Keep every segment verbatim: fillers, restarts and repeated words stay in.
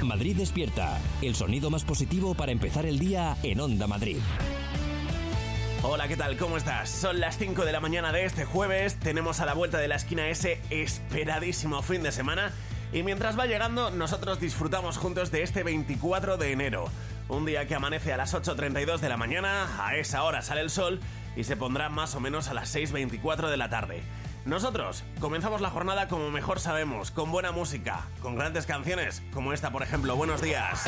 Madrid Despierta, el sonido más positivo para empezar el día en Onda Madrid. Hola, ¿qué tal? ¿Cómo estás? Son las cinco de la mañana de este jueves, tenemos a la vuelta de la esquina ese esperadísimo fin de semana y mientras va llegando, nosotros disfrutamos juntos de este veinticuatro de enero. Un día que amanece a las ocho treinta y dos de la mañana, a esa hora sale el sol y se pondrá más o menos a las seis veinticuatro de la tarde. Nosotros comenzamos la jornada como mejor sabemos, con buena música, con grandes canciones, como esta por ejemplo. Buenos días.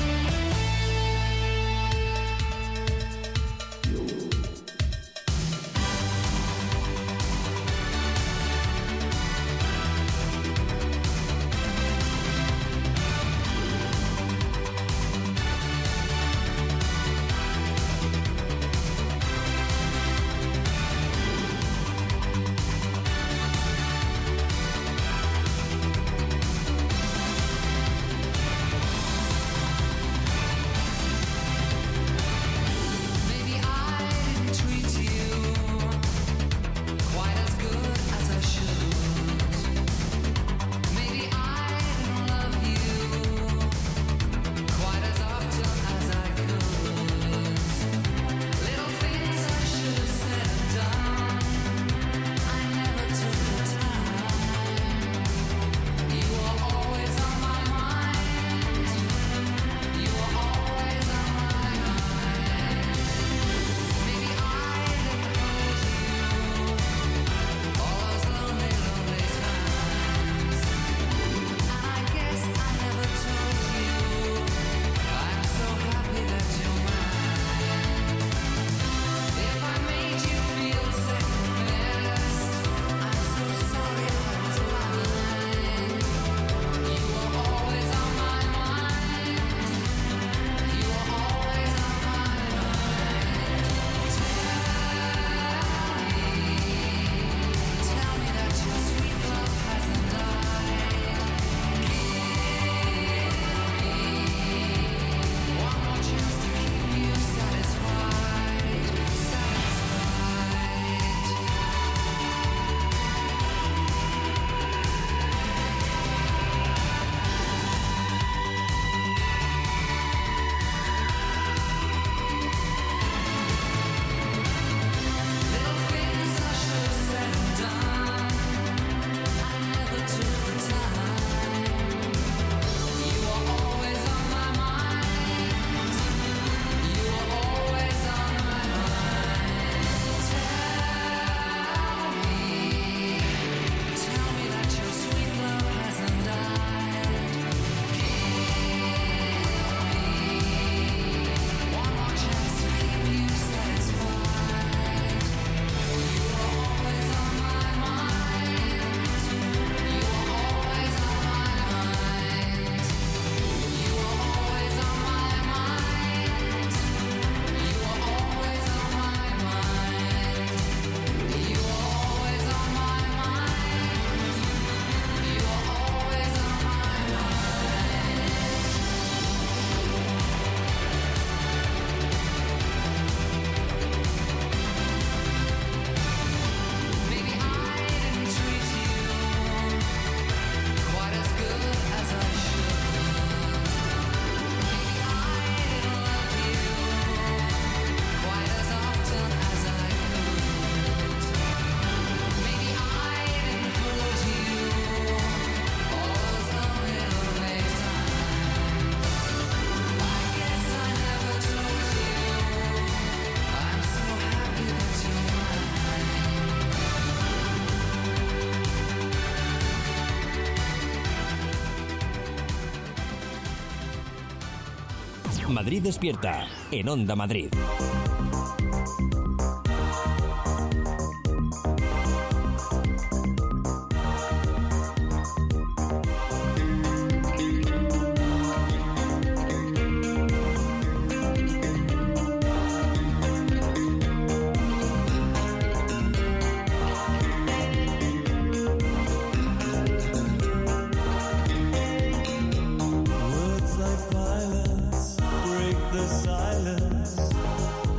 Madrid Despierta, en Onda Madrid. Words like violence break the silence.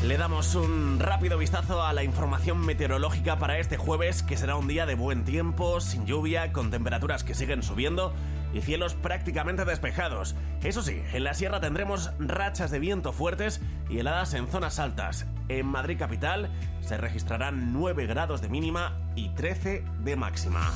Le damos un rápido vistazo a la información meteorológica para este jueves, que será un día de buen tiempo, sin lluvia, con temperaturas que siguen subiendo y cielos prácticamente despejados. Eso sí, en la sierra tendremos rachas de viento fuertes y heladas en zonas altas. En Madrid capital se registrarán nueve grados de mínima y trece de máxima.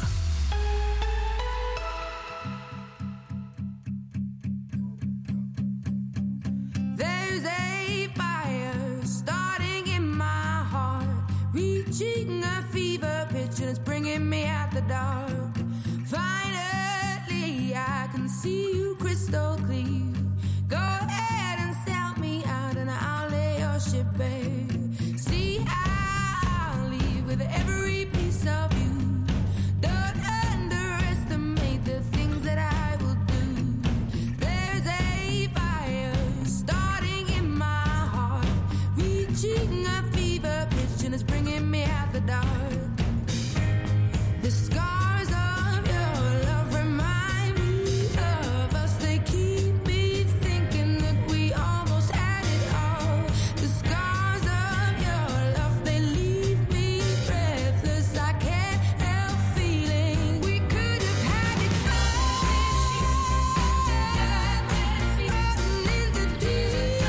Reaching a fever pitch and it's bringing me out the dark. Finally, I can see you crystal clear. Go ahead and sell me out and I'll lay your ship bare. See, I'll leave with every piece of you. Don't underestimate the things that I will do. There's a fire starting in my heart, reaching a fever pitch and it's bringing me out the dark. The scars of your love remind me of us. They keep me thinking that we almost had it all. The scars of your love, they leave me breathless. I can't help feeling we could have had it all. Rotten in the deep.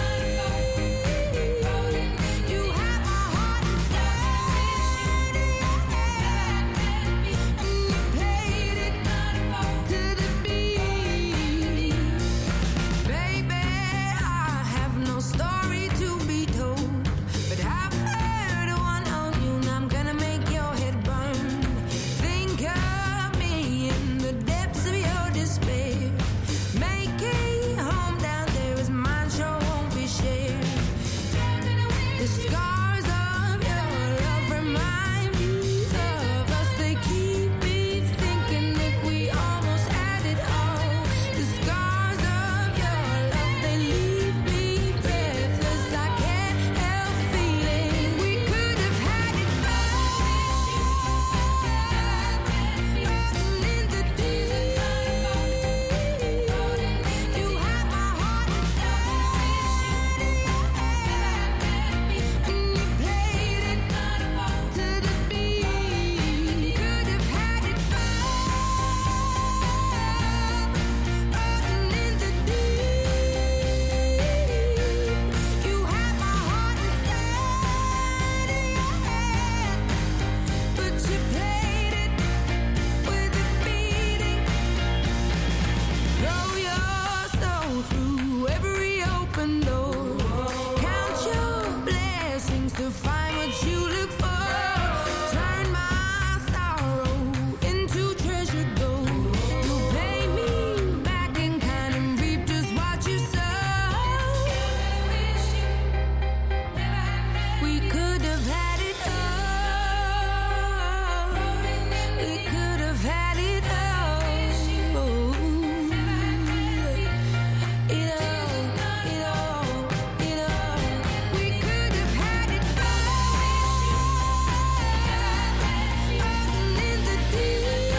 You have my heart inside, and you played it to the beat. Baby, I have no story to be told, but I've heard one on you, and I'm gonna make your head burn. Think of me in the depths of your despair. Make a home down there as mine sure won't be shared. The scars of your love remind me of us. They keep me thinking that we almost had it all. The scars of your love, they leave me breathless. I can't help feeling we could have had it all. Rotten in the deep. You have my heart inside, and you played it to the beat. Could have had it all. Rotten in the deep. You have my heart inside of your head, but you played it with a beating. Throw your soul through every open door. Count your blessings to find what you look for. Turn my sorrow into treasure gold. You pay me back in kind and reap just what you sow. We could have had it all. We could have had it all. It all, it all, it all. We could have had it all. Rotten in the deep.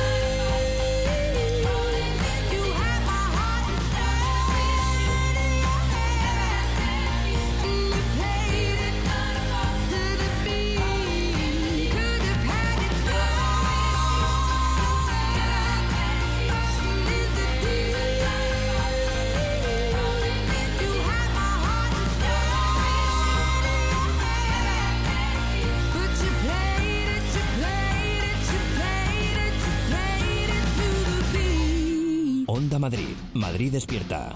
You have my heart inside of your head, and you played it to the beat. Could have had it all. Rotten in the deep. You have my heart inside of your head, but you played it, you played it, you played it, you played it to the beat. Onda Madrid. Madrid despierta.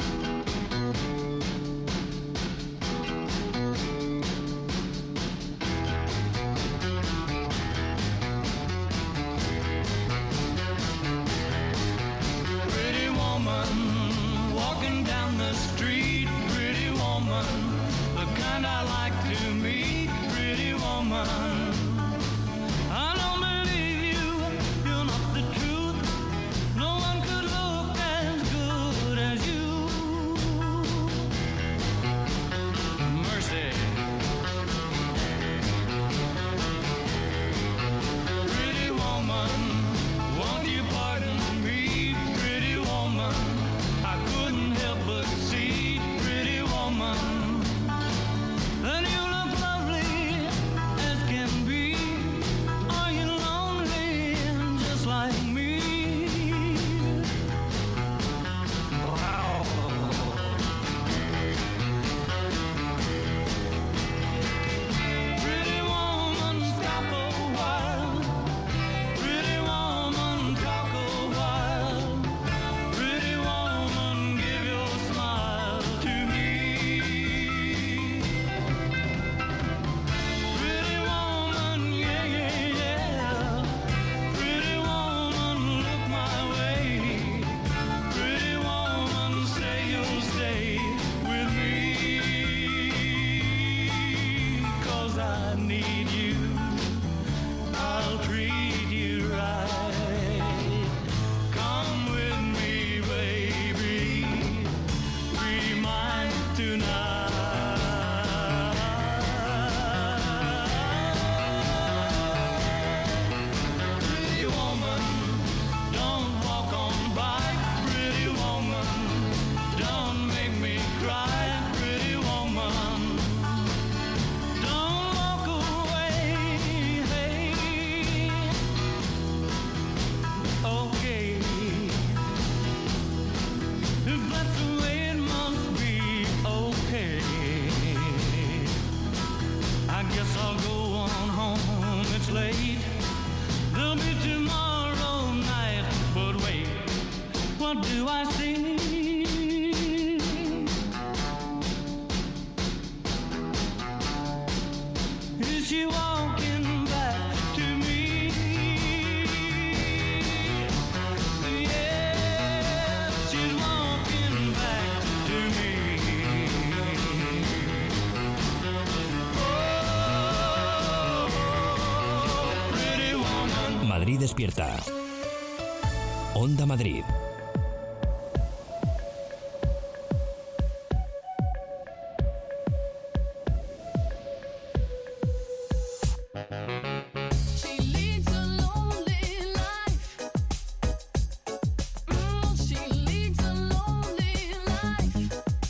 Pretty woman, walking down the street. Pretty woman, the kind I like to meet. Pretty woman, I don't believe you, you're not the truth. No one could look as good as you. Mercy. Pretty woman, won't you pardon me? Pretty woman, I couldn't help but see. Pretty woman, and you look lovely guess I'll go on home, it's late. There'll be tomorrow night, but wait, what do I see? Is she walking back to me? Yeah, she's walking back to me. Oh, pretty woman. Madrid despierta. Onda Madrid. She leads a lonely life. Mm, she leads a lonely life.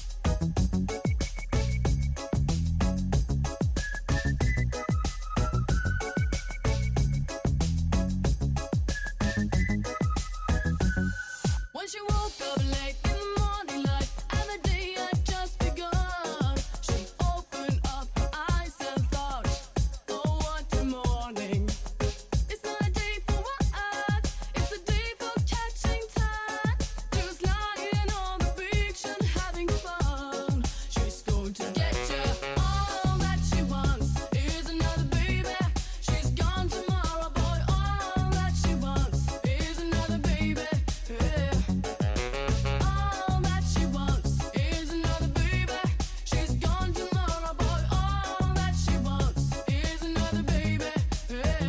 When she woke up late in the morning light and the day had just begun, she opened up her eyes and thought, oh, what a morning. It's not a day for work, it's a day for catching time. Just lying on the beach and having fun. She's going to get you. All that she wants is another baby. She's gone tomorrow, boy. All that she wants is another baby. Yeah. All that she wants is another baby. She's gone tomorrow, boy. All that she wants is another baby. Yeah.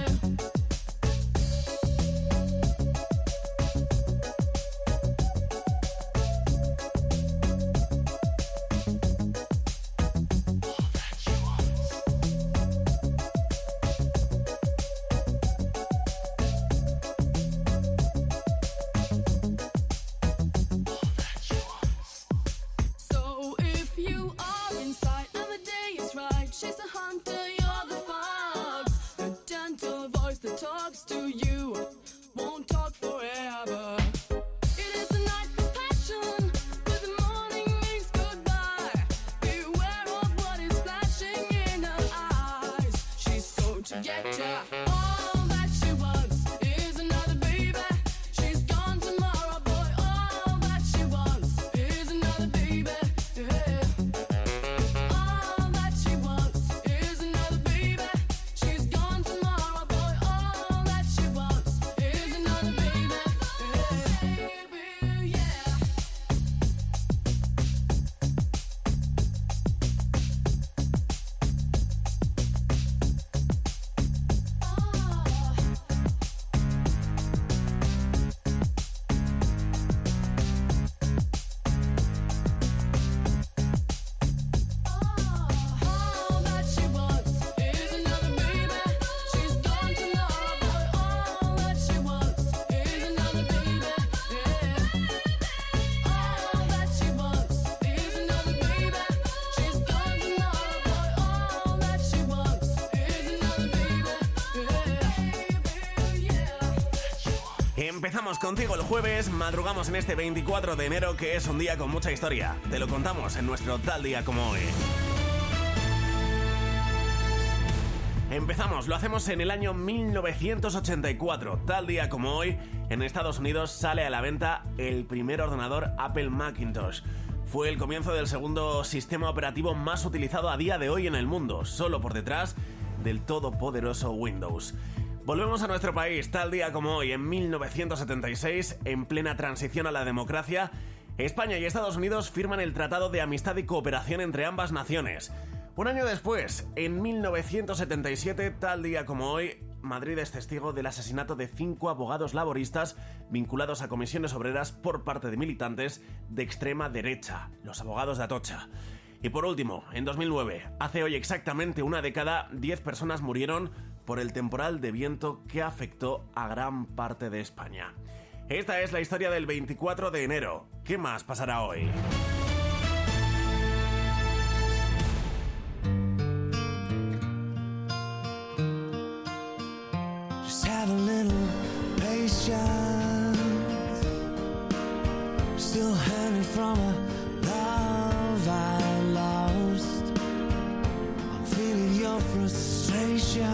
So if you are inside and the day is right, she's the hunter, you're the fox. The gentle voice that talks to you won't talk forever. It is the night for passion, but the morning means goodbye. Beware of what is flashing in her eyes. She's going to get ya. All that she wants is another baby. She's gone tomorrow, boy. All that she wants is another baby. Yeah. All that she wants is another baby. She's gone tomorrow, boy. All that she wants is another baby. Yeah. Baby, yeah. All that she wants is another baby. She's gone tomorrow, boy. All that she wants is another baby. Yeah. All that she wants is another baby. She's gone tomorrow, boy. All that she wants is another baby. Yeah. Empezamos contigo el jueves, madrugamos en este veinticuatro de enero, que es un día con mucha historia. Te lo contamos en nuestro Tal Día Como Hoy. Empezamos, lo hacemos en el año mil novecientos ochenta y cuatro. Tal día como hoy, en Estados Unidos sale a la venta el primer ordenador Apple Macintosh. Fue el comienzo del segundo sistema operativo más utilizado a día de hoy en el mundo, solo por detrás del todopoderoso Windows. Volvemos a nuestro país, tal día como hoy, en mil novecientos setenta y seis, en plena transición a la democracia, España y Estados Unidos firman el Tratado de Amistad y Cooperación entre ambas naciones. Un año después, en mil novecientos setenta y siete, tal día como hoy, Madrid es testigo del asesinato de cinco abogados laboristas vinculados a comisiones obreras por parte de militantes de extrema derecha, los abogados de Atocha. Y por último, en dos mil nueve, hace hoy exactamente una década, diez personas murieron por el temporal de viento que afectó a gran parte de España. Esta es la historia del veinticuatro de enero. ¿Qué más pasará hoy? Just have a little patience. I'm still hanging from a love I lost. I'm feeling your no frustration.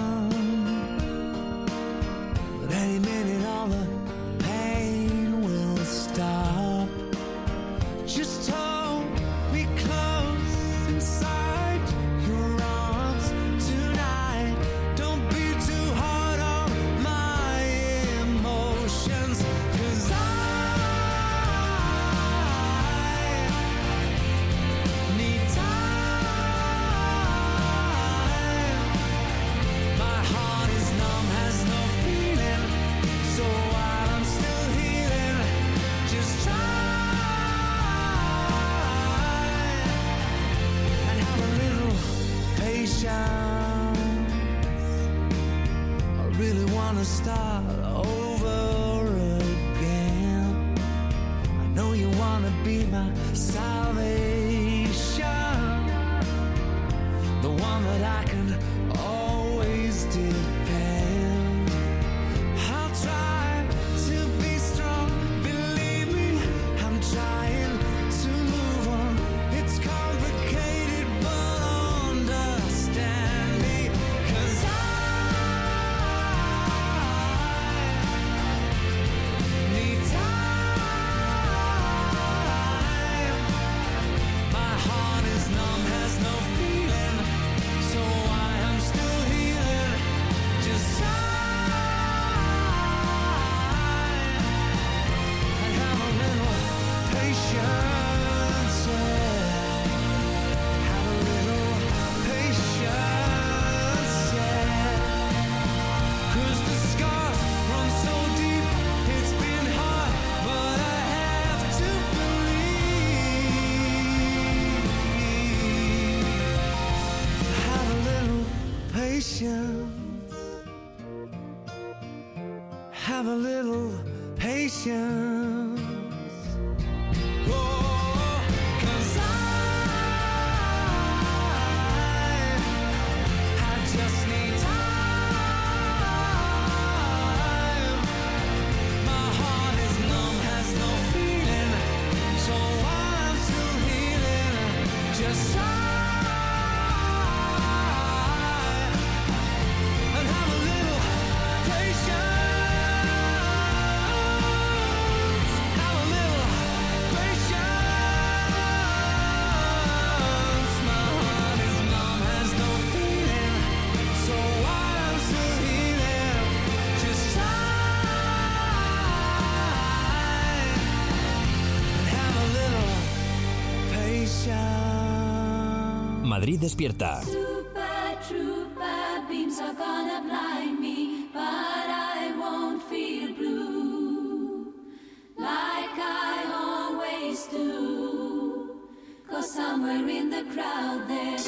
But any minute all the pain will stop. Just hold me close inside your arms tonight. Don't be too hard on my emotions, 'cause I need time. My heart is numb, has no feeling, so while I'm still healing, just try and have a little patience. I really wanna start over again. I know you wanna be my salvation, the one that I can always depend. I'll try to be strong, believe me, I'm trying to move on. It's complicated, but understand me, 'cause I need time. My heart is numb, has no feeling, so I am still healing. Just time and have a little patience, yeah. Have a little patience, yeah. 'Cause the scars run so deep, it's been hard, but I have to believe. Have a little patience. Have a little patience. Oh, 'cause I, I just need time. My heart is numb, has no feeling, so I'm still healing. Just try and have a little patience. Have a little patience. My heart is numb, has no feeling, so I'm still healing. Just try and have a little patience. Madrid despierta. Super trooper beams are gonna blind me, but I won't feel blue like I always do, 'cause somewhere in the crowd there's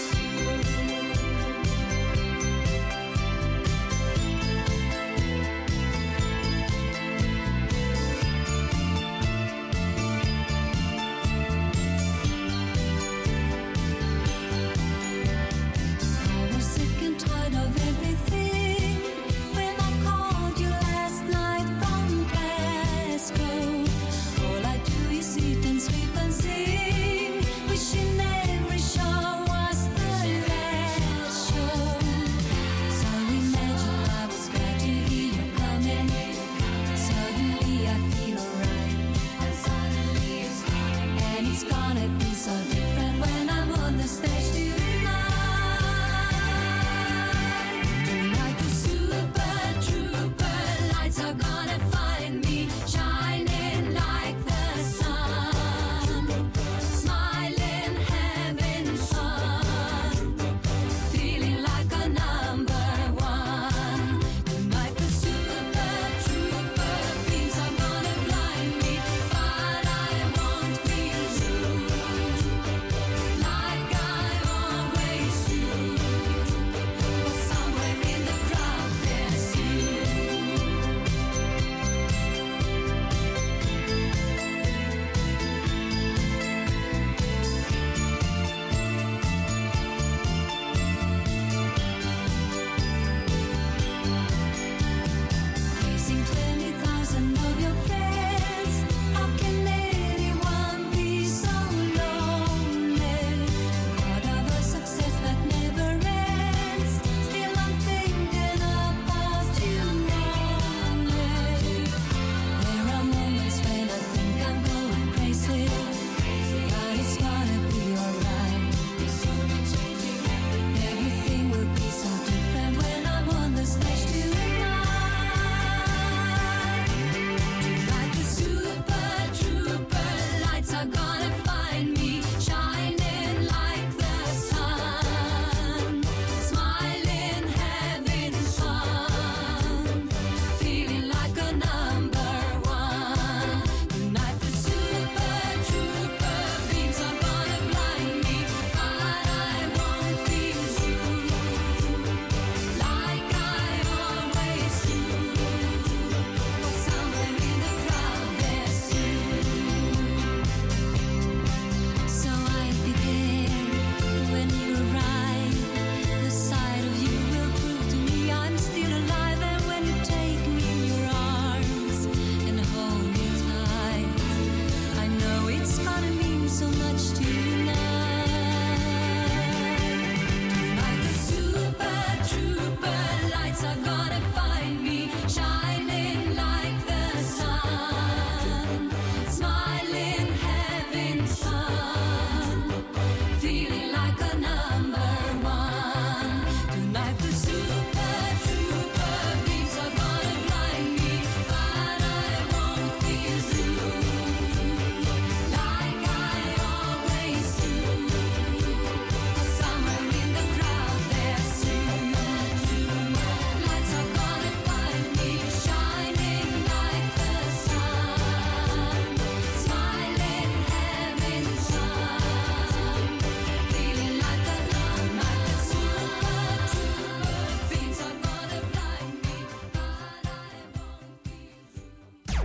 I was sick and tired of everything when I called you last night from Glasgow. All I do is eat and sleep and sing, wishing every show was the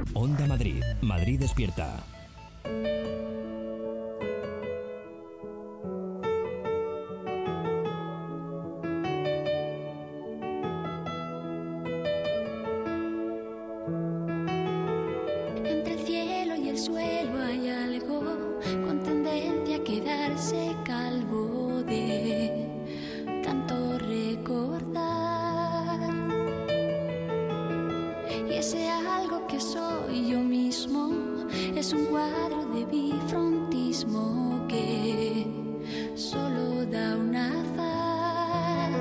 Onda Madrid. Madrid despierta. Entre el cielo y el suelo hay algo con tendencia a quedarse calvo de tanto recordar. Y ese algo que soy yo mismo es un cuadro de bifrontismo que solo da una faz.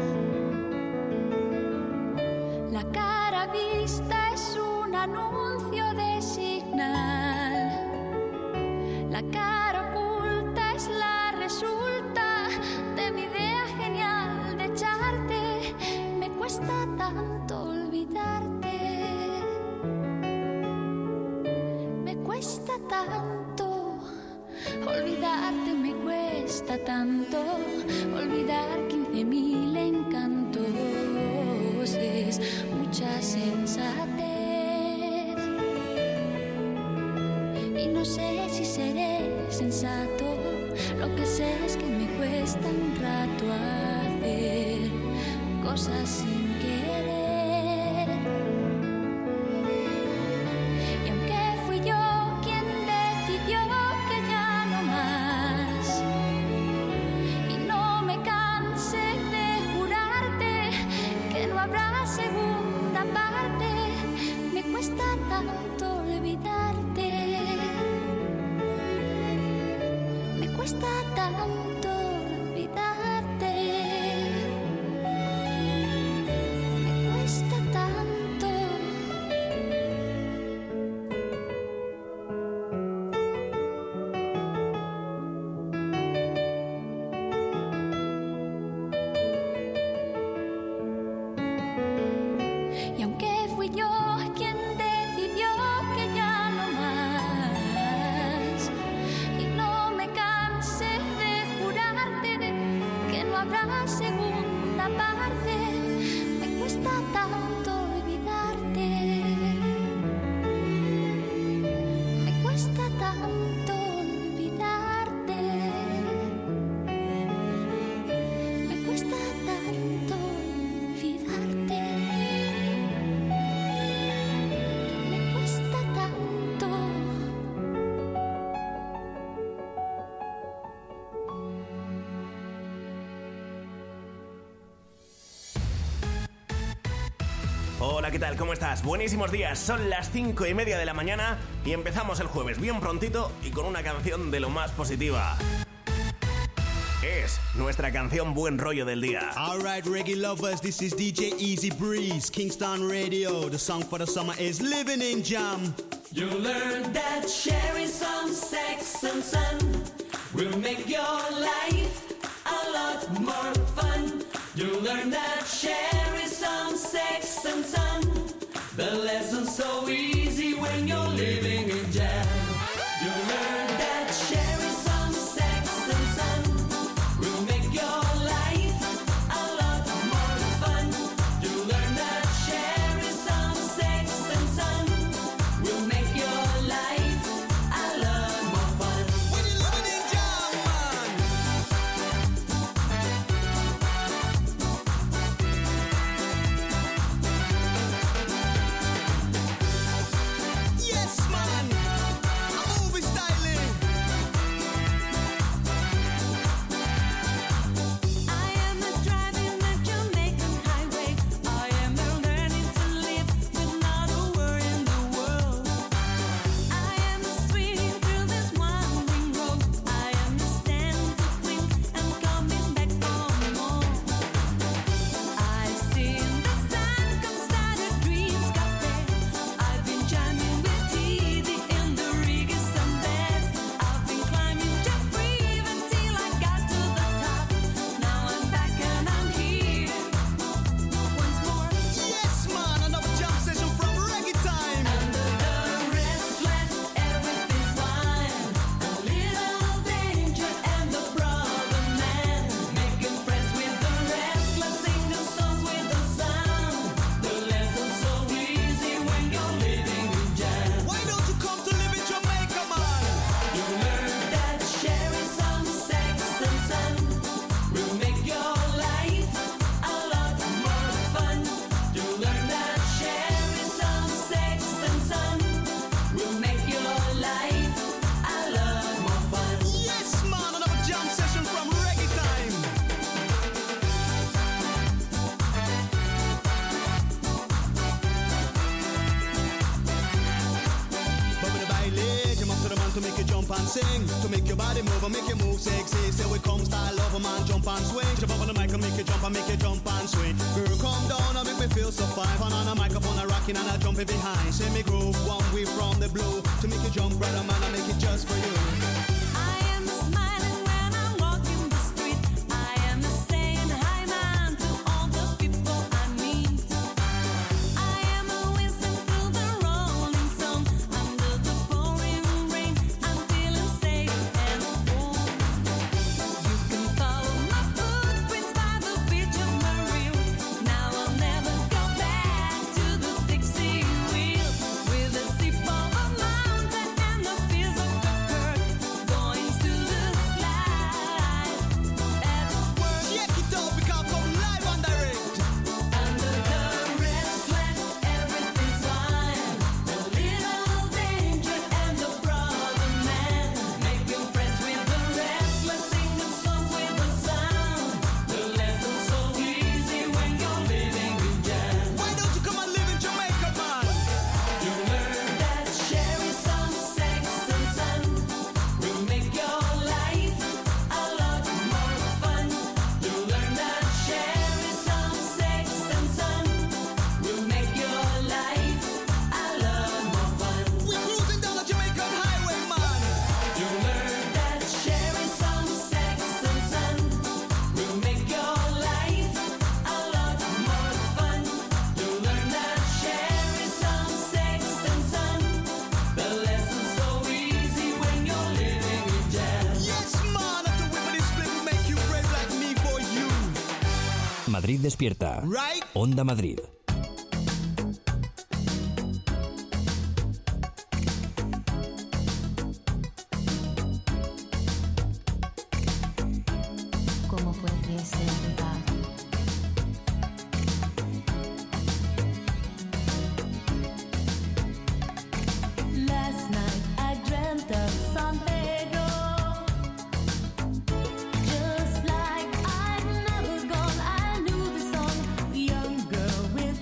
La cara vista es un anuncio de señal. La cara oculta es la resulta de mi idea genial de echarte. Me cuesta tanto olvidarte. Me cuesta tanto olvidarte, me cuesta tanto olvidar quince mil encantos. Es mucha sensatez. Y no sé si seré sensato. Lo que sé es que me cuesta un rato hacer cosas sin querer. Y aunque fui yo quien decidió que ya no más, y no me cansé de jurarte que no habrá segunda parte, me cuesta tanto olvidarte. Me cuesta tanto olvidarte. Me cuesta tanto. Y aunque fui yo quien decidió que ya no más, y no me cansé de jurarte que no habrá segunda parte, me cuesta tanto olvidarte. Me cuesta tanto olvidarte. Me cuesta tanto olvidarte. Me cuesta tanto. Hola, ¿qué tal? ¿Cómo estás? Buenísimos días, son las cinco y media de la mañana y empezamos el jueves bien prontito y con una canción de lo más positiva. Es nuestra canción Buen Rollo del día. Alright, reggae lovers, this is D J Easy Breeze, Kingston Radio. The song for the summer is Living in Jam. You learn that sharing some sex and sun will make your life a lot more fun. You learn that sharing some sex and sun, the lesson's so easy when you're living in jam. You learn that sharing some sex and sun will make your life a lot more fun. You learn that sharing some sex and sun will make your life a lot more fun. When you're living in jam, man. and sing. To make your body move and make you move sexy. Say we come style love a man, jump and swing. Jump up on the mic and make you jump and make you jump and swing. Girl, come down and make me feel so fine. Pan on the microphone, I rocking and I jumping behind. Say me groove one way from the blue. To make you jump, brother man, I make it just for you. I am smiling when I'm walking the street. I am saying hi man to all the people I meet. I am whistling through the rolling sun under the pouring rain. I'm feeling safe and warm. You can follow my footprints by the beach of Maria. Now I'll never go back to the Dixie wheel with a sip of a mountain and the fears of the curd going to the slide at work. Check it out, we can come live and direct. Under the red flag, everything's fine. A little danger and the brother man. Making friends with the restless, sing a song with the sound. The lesson's so easy when you're living in jam. Why don't you come and live in Jamaica, man? You learn that sharing some sex and sun will make your life a lot more fun. You learn that sharing some sex and sun will make your life a lot more fun. We're cruising down the Jamaican highway, man. You learn that sharing some sex and sun will make your life a lot more fun. You learn that sharing some sex and sun, the lesson's so easy when you're living in jam. Yes, man, after whipping this split will make you brave like me for you. Madrid despierta. Right? Onda Madrid. ¿Cómo fue que se verdad? Last night I dreamt of San Pedro, just like I'd never gone. I knew the song, young girl with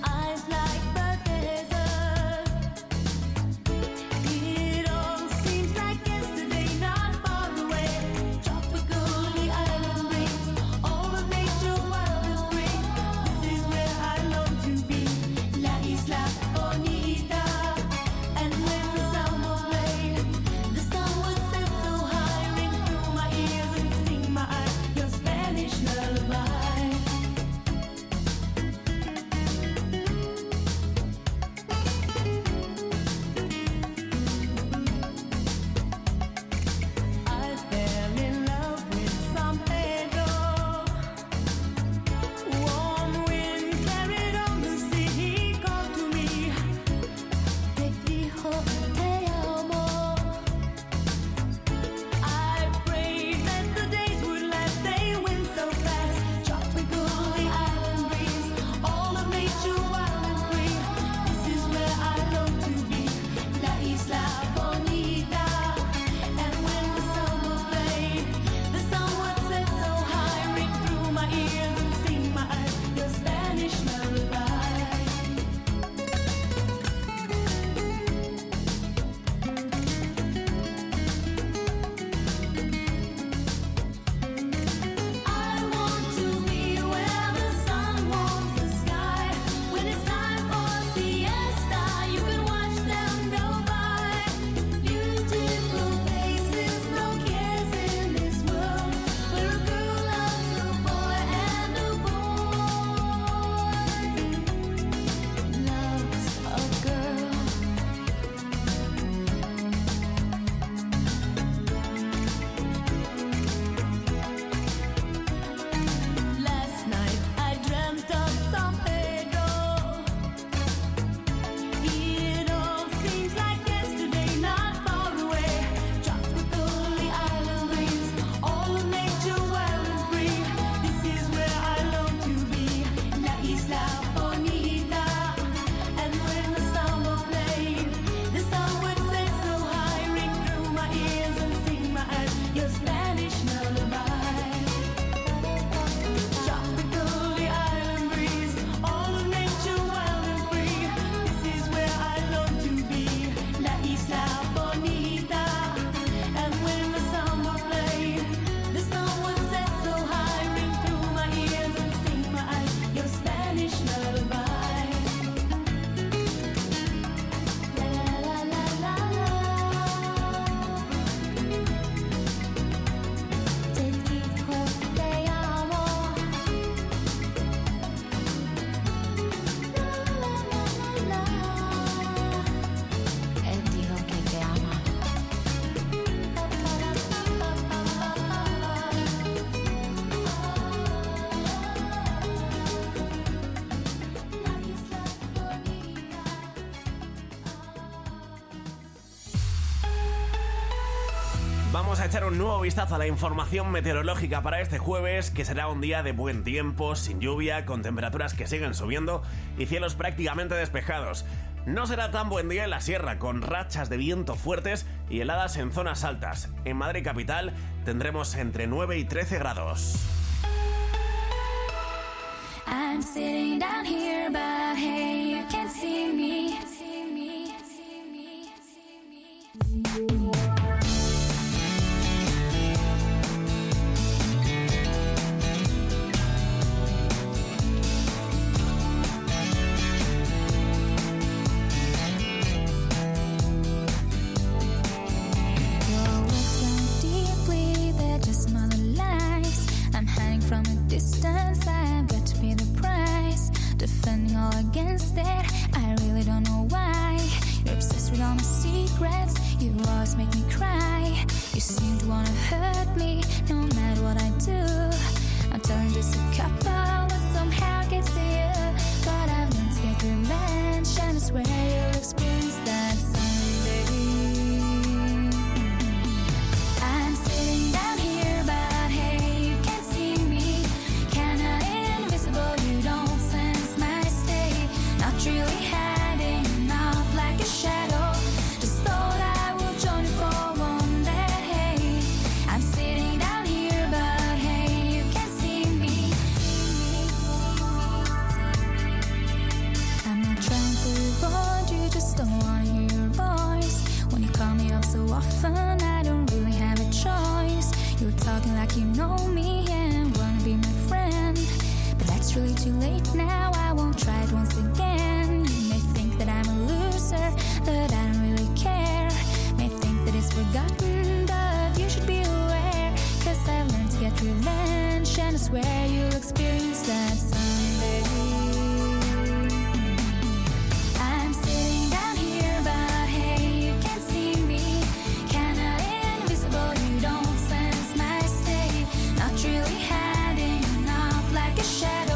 Vamos a echar un nuevo vistazo a la información meteorológica para este jueves, que será un día de buen tiempo, sin lluvia, con temperaturas que siguen subiendo y cielos prácticamente despejados. No será tan buen día en la sierra, con rachas de viento fuertes y heladas en zonas altas. En Madrid capital tendremos entre nueve y trece grados. I'm sitting down here, but hey, you can't see me. Distance, I've got to pay the price. Defending all against it, I really don't know why. You're obsessed with all my secrets, you always make me cry. You seem to wanna hurt me, no matter what I do. I'm telling just a couple, but somehow it gets to you. But I've learned to get revenge, and I swear you'll experience that someday. I'm sitting down here, but hey, you can't see me. You don't sense my state. Not really hiding out like a shadow. Just thought I would join you for one day. I'm sitting down here, but hey, you can't see me. I'm not trying to avoid you, just don't wanna hear your voice. When you call me up so often, I don't really have a choice. You're talking like you know me and wanna be my friend. It's really too late now, I won't try it once again. You may think that I'm a loser, that I don't really care. May think that it's forgotten, but you should be aware. Cause I've learned to get revenge, and I swear you'll experience that someday. I'm sitting down here, but hey, you can't see me. Kinda invisible, you don't sense my state. Not really hiding out like a shadow.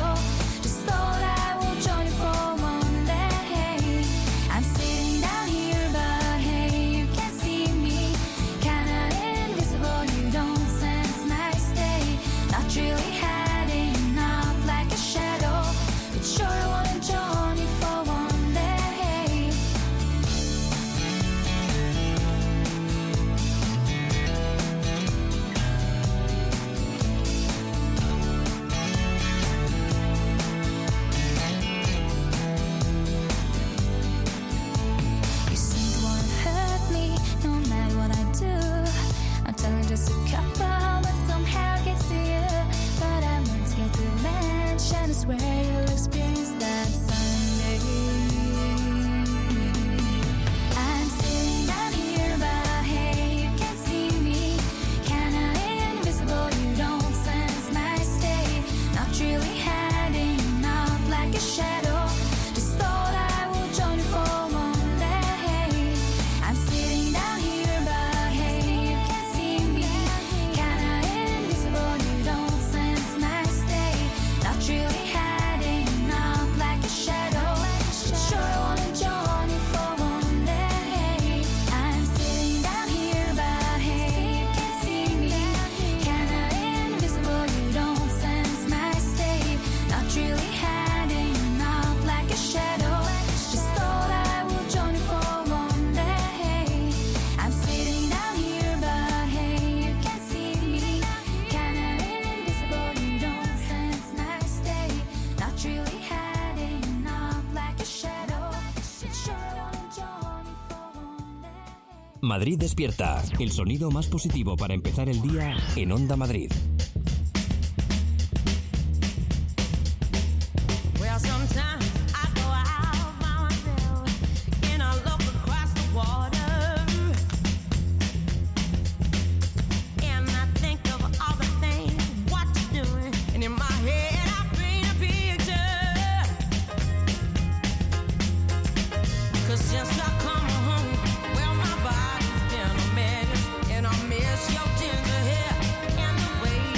Madrid despierta, el sonido más positivo para empezar el día en Onda Madrid. Your tender hair and the way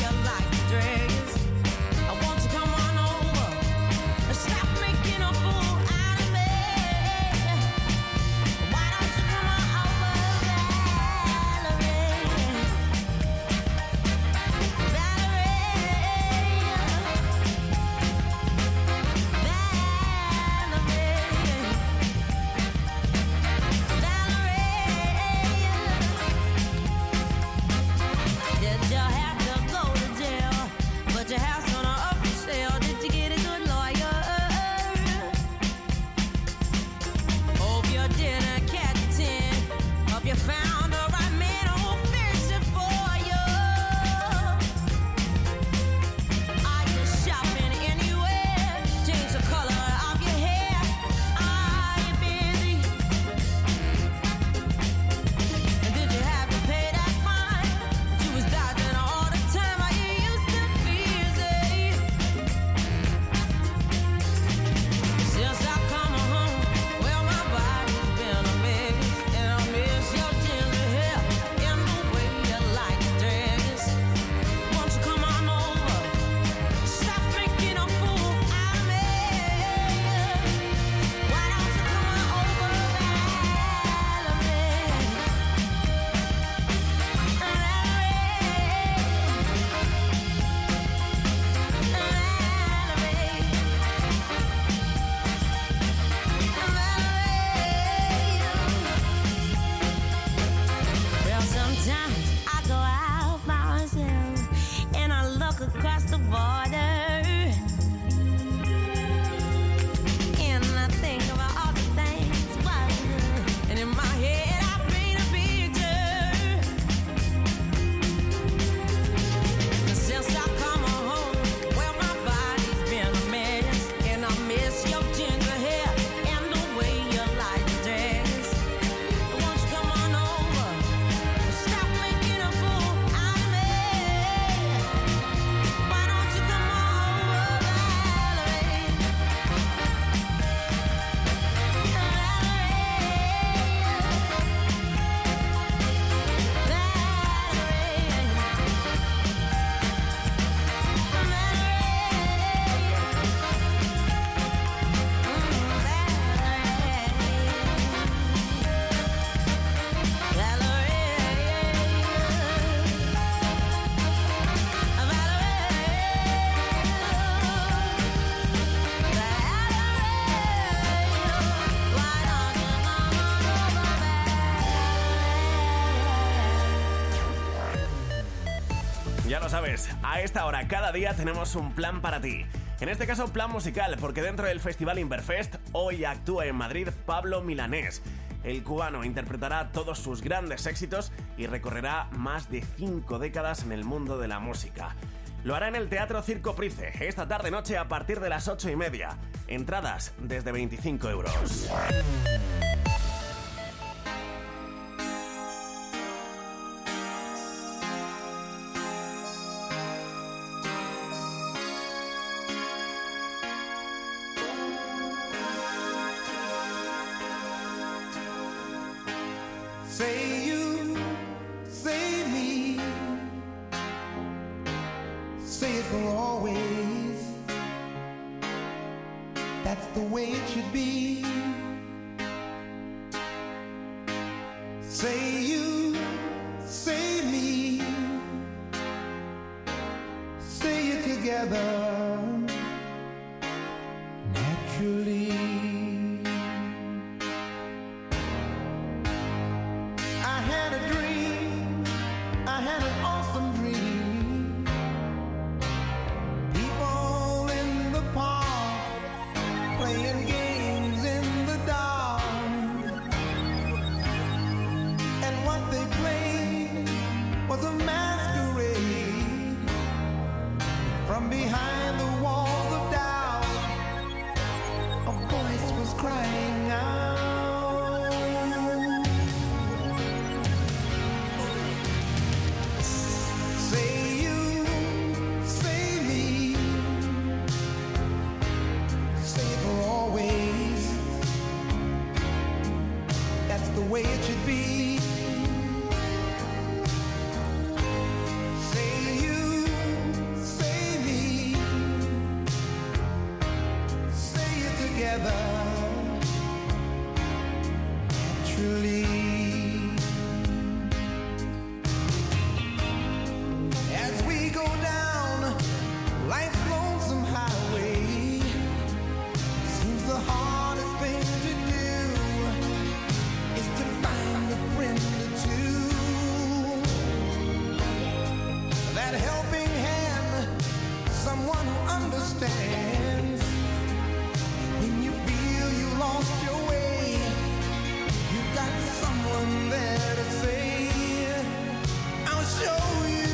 sabes, a esta hora cada día tenemos un plan para ti. En este caso, plan musical, porque dentro del Festival Inverfest hoy actúa en Madrid Pablo Milanés. El cubano interpretará todos sus grandes éxitos y recorrerá más de cinco décadas en el mundo de la música. Lo hará en el Teatro Circo Price, esta tarde-noche a partir de las ocho y media. Entradas desde veinticinco euros. Say you, say me, say it for always. That's the way it should be. Say you, say me, say it together, naturally. I had a dream, I had an awesome dream. People in the park, playing games in the dark. And what they played was a masquerade. From behind the walls of doubt, a voice was crying out. Say you, say me, say it for always. That's the way it should be. Say you, say me, say it together, naturally. As we go down life's lonesome highway, seems the hardest thing to do is to find a friend or two. That helping hand, someone who understands. When you feel you lost your way, you got someone there to say, I'll show you.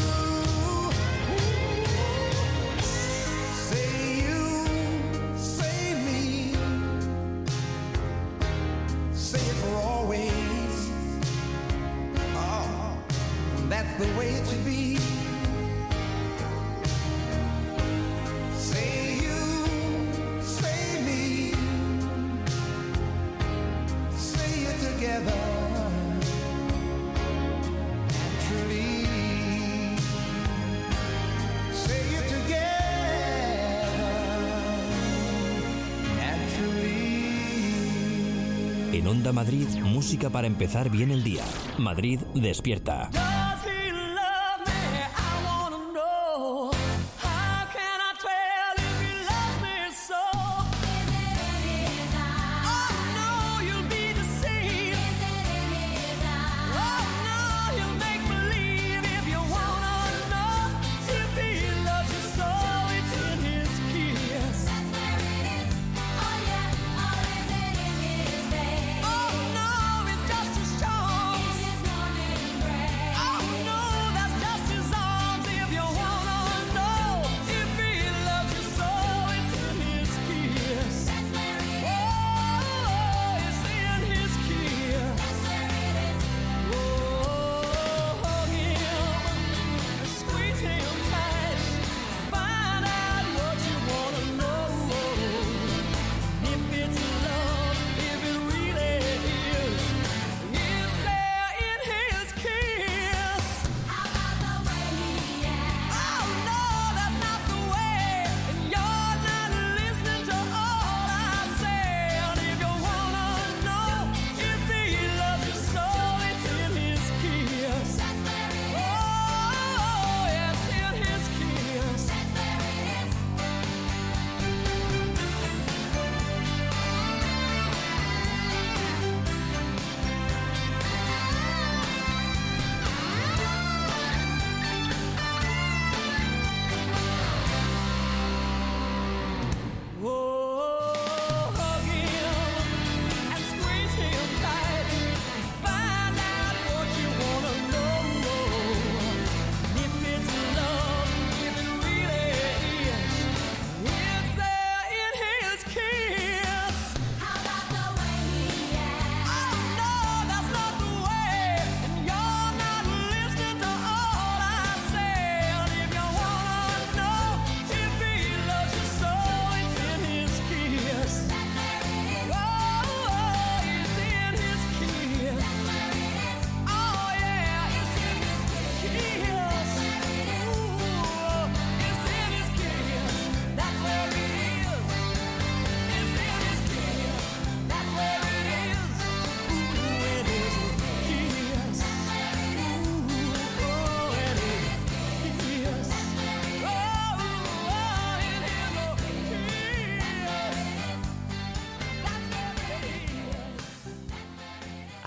Say you, say me, say it for always. Oh, that's the way it should be. Say you, say me, say it together, naturally. Say it together, naturally. En Onda Madrid, música para empezar bien el día. Madrid despierta. Does he love me? I wanna know. How can I tell if he loves me so? Is it in his eyes? Oh no, you'll be deceived. Is it in his eyes? Oh no, you'll make believe if you wanna know. If he loves you so, it's in his kiss. That's where it is. Oh yeah, or is it in his face? Oh no, it's just as strong. In his morning breath. Oh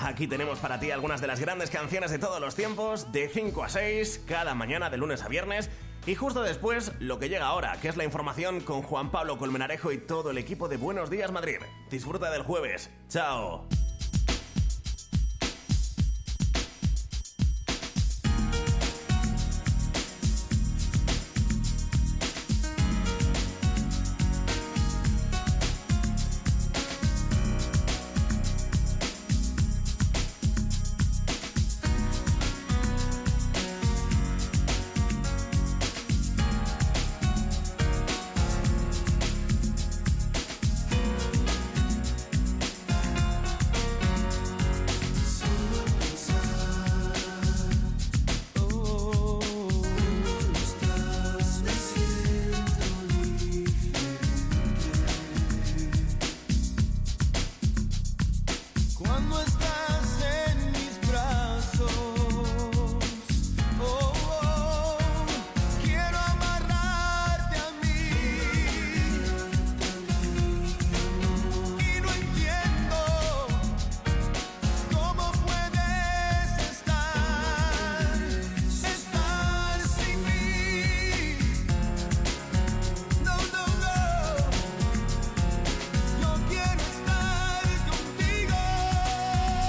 Aquí tenemos para ti algunas de las grandes canciones de todos los tiempos, de cinco a seis, cada mañana de lunes a viernes. Y justo después, lo que llega ahora, que es la información con Juan Pablo Colmenarejo y todo el equipo de Buenos Días Madrid. Disfruta del jueves. ¡Chao! Yo quiero estar contigo.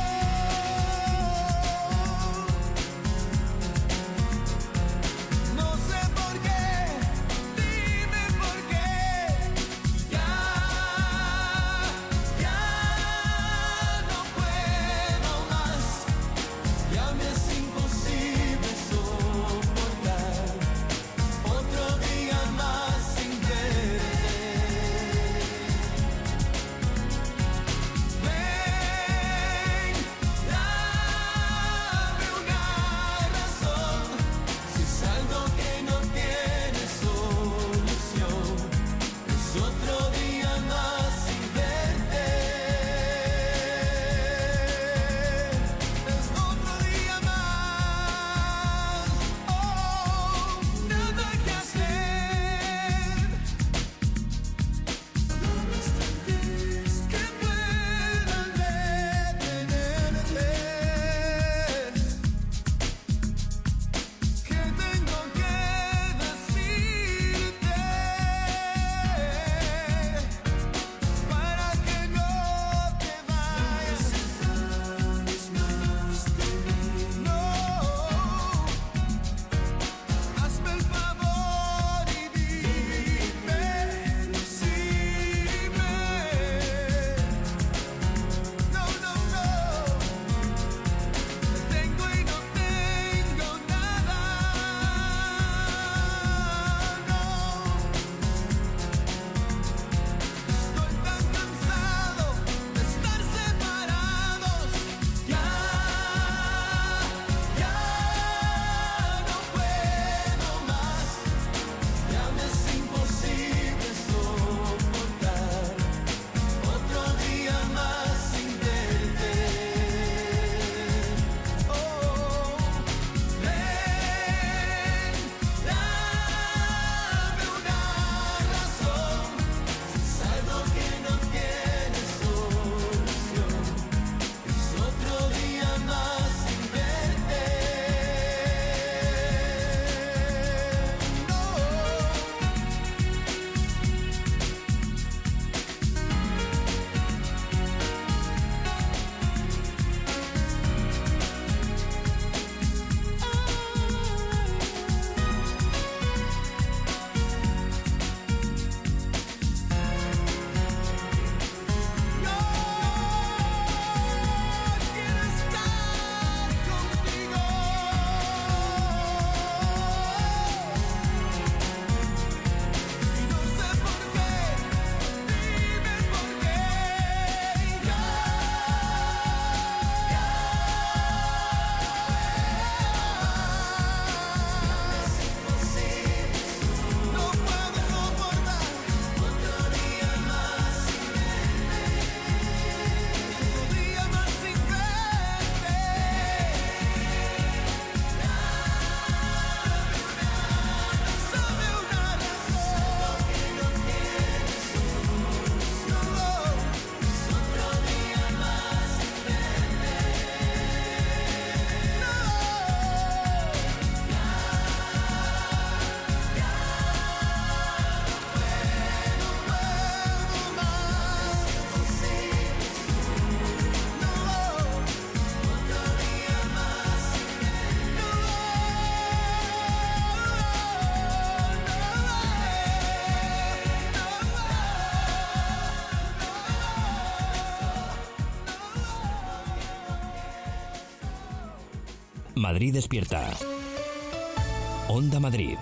Madrid despierta. Onda Madrid.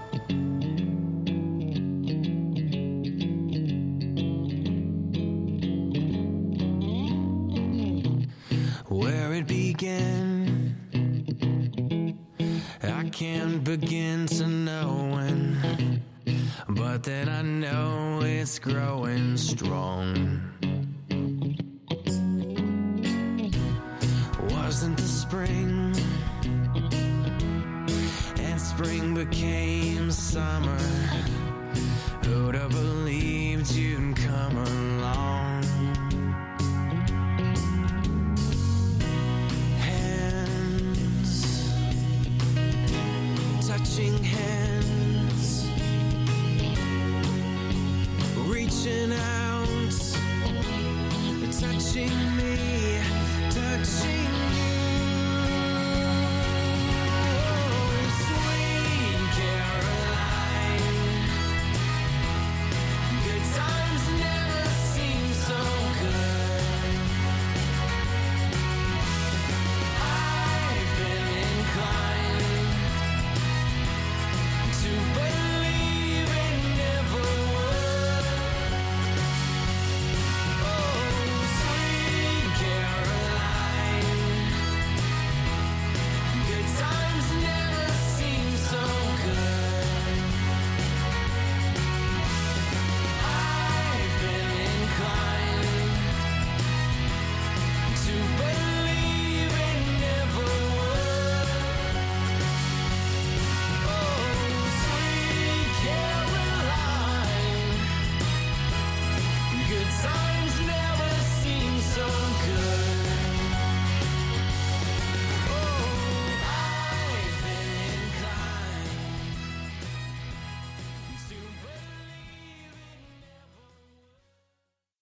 Where it began, I can't begin to know when, but then I know it's growing strong. Wasn't the spring, and spring became summer. Who'd have believed you'd come around?